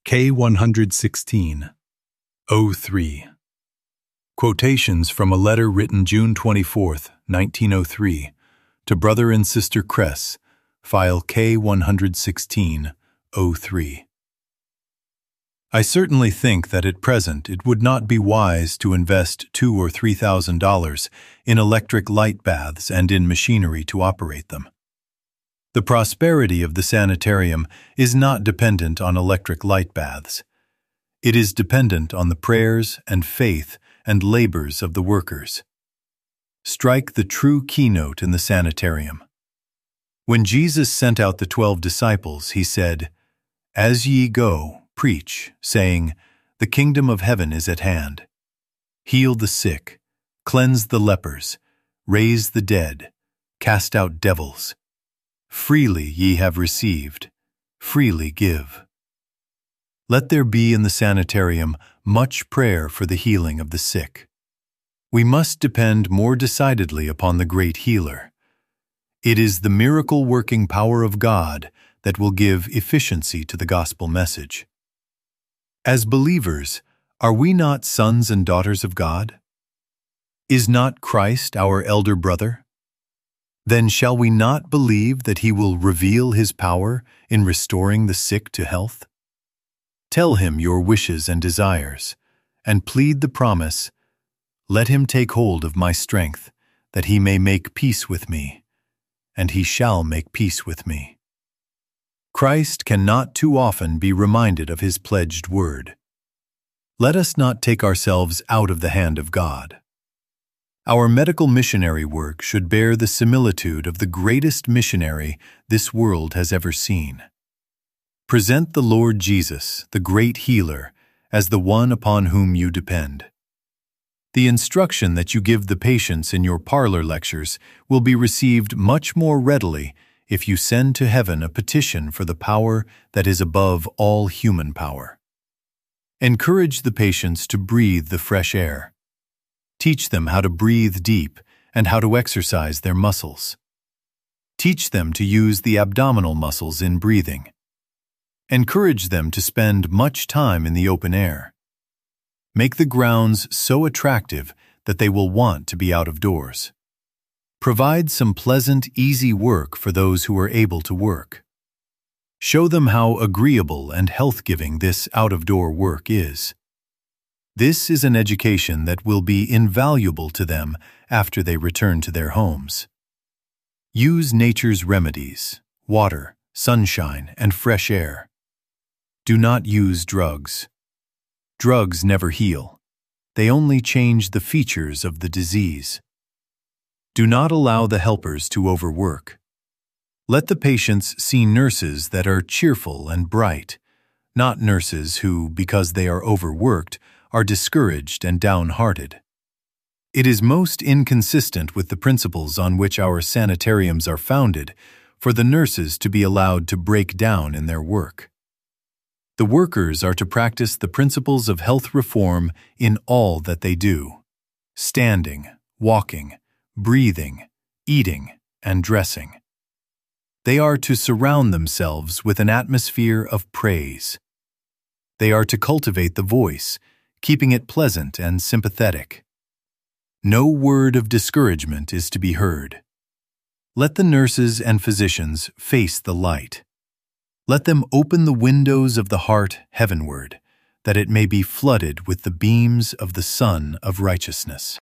K116, 03. Quotations from a letter written June 24, 1903, to Brother and Sister Kress, file K116, 03. I certainly think that at present it would not be wise to invest $2,000 or $3,000 in electric light baths and in machinery to operate them. The prosperity of the sanitarium is not dependent on electric light baths. It is dependent on the prayers and faith and labors of the workers. Strike the true keynote in the sanitarium. When Jesus sent out the 12 disciples, he said, "As ye go, preach, saying, the kingdom of heaven is at hand. Heal the sick, cleanse the lepers, raise the dead, cast out devils. Freely ye have received, freely give." Let there be in the sanitarium much prayer for the healing of the sick. We must depend more decidedly upon the great healer. It is the miracle-working power of God that will give efficiency to the gospel message. As believers, are we not sons and daughters of God? Is not Christ our elder brother? Then shall we not believe that he will reveal his power in restoring the sick to health? Tell him your wishes and desires, and plead the promise, "Let him take hold of my strength, that he may make peace with me, and he shall make peace with me." Christ cannot too often be reminded of his pledged word. Let us not take ourselves out of the hand of God. Our medical missionary work should bear the similitude of the greatest missionary this world has ever seen. Present the Lord Jesus, the great healer, as the one upon whom you depend. The instruction that you give the patients in your parlor lectures will be received much more readily if you send to heaven a petition for the power that is above all human power. Encourage the patients to breathe the fresh air. Teach them how to breathe deep and how to exercise their muscles. Teach them to use the abdominal muscles in breathing. Encourage them to spend much time in the open air. Make the grounds so attractive that they will want to be out of doors. Provide some pleasant, easy work for those who are able to work. Show them how agreeable and health-giving this out-of-door work is. This is an education that will be invaluable to them after they return to their homes. Use nature's remedies, water, sunshine, and fresh air. Do not use drugs. Drugs never heal. They only change the features of the disease. Do not allow the helpers to overwork. Let the patients see nurses that are cheerful and bright, not nurses who, because they are overworked, are discouraged and downhearted. It is most inconsistent with the principles on which our sanitariums are founded for the nurses to be allowed to break down in their work. The workers are to practice the principles of health reform in all that they do: standing, walking, breathing, eating, and dressing. They are to surround themselves with an atmosphere of praise. They are to cultivate the voice, keeping it pleasant and sympathetic. No word of discouragement is to be heard. Let the nurses and physicians face the light. Let them open the windows of the heart heavenward, that it may be flooded with the beams of the sun of righteousness.